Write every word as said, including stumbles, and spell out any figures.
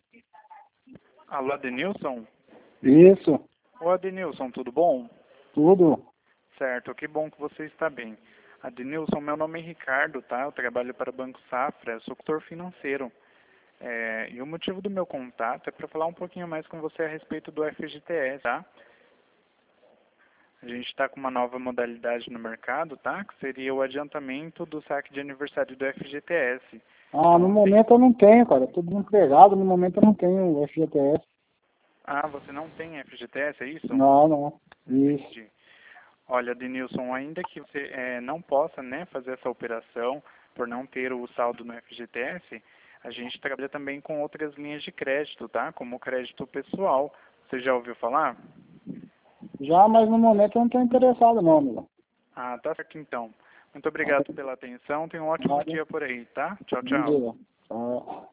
Alô, Adenilson? Isso, Ô, Adenilson, tudo bom? tudo. Certo, que bom que você está bem. Adenilson, meu nome é Ricardo, tá? Eu trabalho para o Banco Safra, sou tutor financeiro. É, e o motivo do meu contato é para falar um pouquinho mais com você a respeito do F G T S, tá? A gente está com uma nova modalidade no mercado, tá? Que seria o adiantamento do saque de aniversário do F G T S. Ah, no Então, tem... momento eu não tenho, cara. Tô desempregado, no momento eu não tenho o F G T S. Ah, você não tem F G T S, é isso? Não, não. Isso. Entendi. Olha, Denilson, ainda que você é, não possa, né, fazer essa operação por não ter o saldo no F G T S, a gente trabalha também com outras linhas de crédito, tá? Como o crédito pessoal. Você já ouviu falar? Já, mas no momento eu não tô interessado não, amigo. Ah, tá certo então. Muito obrigado pela atenção. Tenha um ótimo Nada. dia por aí, tá? Tchau, Bom tchau. dia. Tchau.